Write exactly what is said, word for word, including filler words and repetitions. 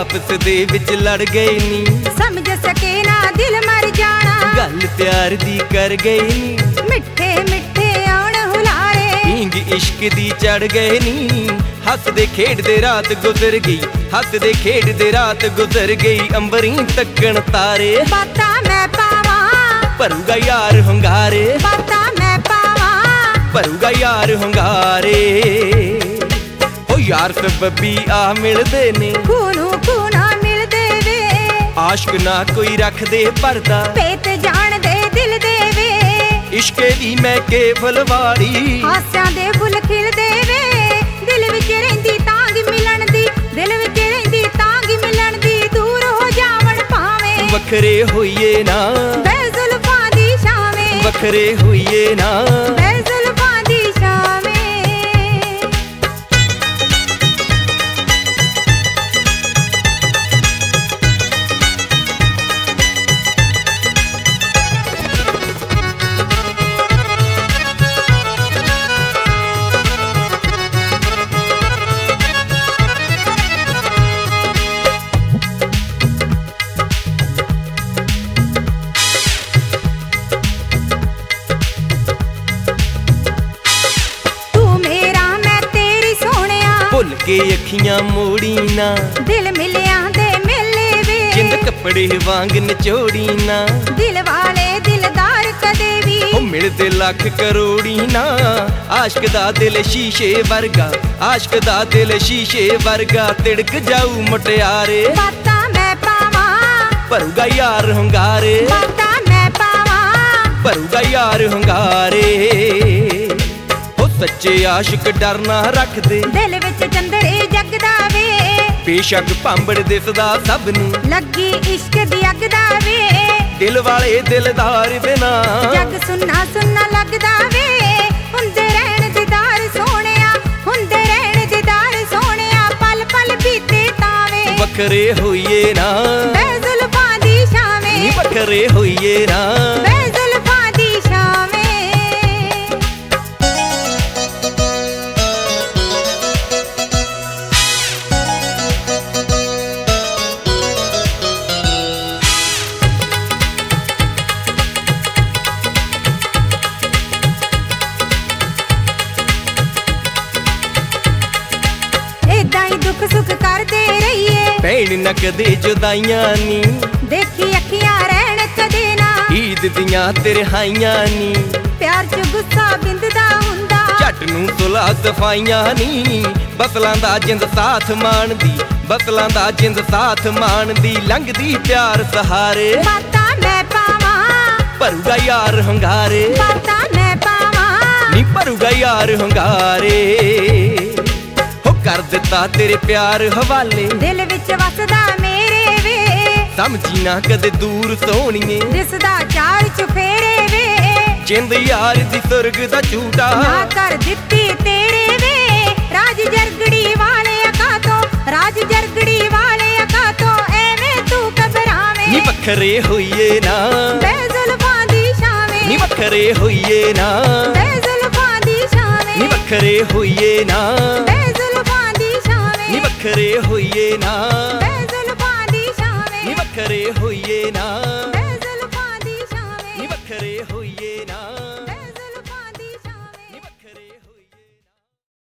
आपस दे विच लड़ गए नी, समझ सके ना दिल मर जाना, गल प्यार दी कर गए नी, मिठे मिठे आउण हुलारे, पींग इश्क दी चढ़ गए नी। हसदे खेडदे रात गुजर गई, हसदे खेडदे रात गुजर गई, अंबरी तक्कण तारे। बातां मैं पावां भरूगा यार हुंगारे, बातां मैं पावां भरूगा यार हुंगारे। ओ यार सबबी आ मिलदे ने, खूनू खूना मिलदे वे, आशक ना कोई रख दे परदा, पेत जान दे दिल दे वे, इश्के दी मैं के फलवाड़ी, हास्यां दे फुल खिलदे वे, दिल विच रहिंदी तांग मिलन दी, दिल विच रहिंदी तांग मिलन दी, दूर हो जावण भावें वखरे होइए ना, बे जुल्फां दी छावें, वखरे होइए ना। बे जुल्फां दी छावें। भुल के अखियां मोड़ी ना, दिल मिलिया दे मिले वे, जिंद कपड़े वांग नचोड़ी ना, दिल वाले दिलदार कदे भी ओ मिलदे लख करोड़ी ना। आशक दा दिल शीशे वर्गा, आशक दा दिल शीशे वर्गा, तिड़क जाऊ मुटियारे। बातां मैं पावां भरूगा यार हुंगारे, बातां मैं पावां भरूगा यार हुंगारे। सच्चे आशिक डर ना रखदे, दिल विच चंदरे जगदा वे, बेशक भांबड़ दिसदा सब नूं, लगी इश्क दी अग दा वे, दिल वाले दिलदार बिना जग सुन्ना सुन्ना लगदा वे, हुंदे रहण दीदार सोहणिया, हुंदे रहण दीदार सोहणिया, पल पल बीते तावे वखरे होइए ना, बे जुल्फां दी छावें, नी वखरे होइए ना। बे जुल्फां दी छावें। दुख सुख करदे रहिए, भैन न कदे जुदाइयां नी, देखी अखियां रहण कदे ना, ईद दियां तिरहाइयां नी, प्यार च गुस्सा बिंददा हुंदा, झट नूं सुलह सफाइयां नी, बसलां दा जिंद साथ माणदी, बसलां दा जिंद साथ माणदी, लंघदी प्यार सहारे। बातां मैं पावां भरूगा यार हुंगारे, बातां मैं पावां नी भरूगा यार हुंगारे। कर दिता तेरे प्यार हवाले, दिल विच वसदा मेरे वे, समझी ना कदे दूर सोहणीए, दिसदा चार चुफेरे वे, जिंद यार दी सुरग दा झूठा ना कर दित्ती तेरे वे, राज जरगड़ी वाले अका तो, राज जरगड़ी वाले अका तो, एवें तू घबरावें नी वखरे होइए ना, बे जुल्फां दी छावें, नी वखरे होइए ना, बे जुल्फां दी छावें, नी वखरे होइए ना, बे जुल्फां दी छावें, नी वखरे होइए ना, बे जुल्फां दी छावें, नी वखरे होइए ना, बे जुल्फां दी छावें, नी वखरे होइए ना।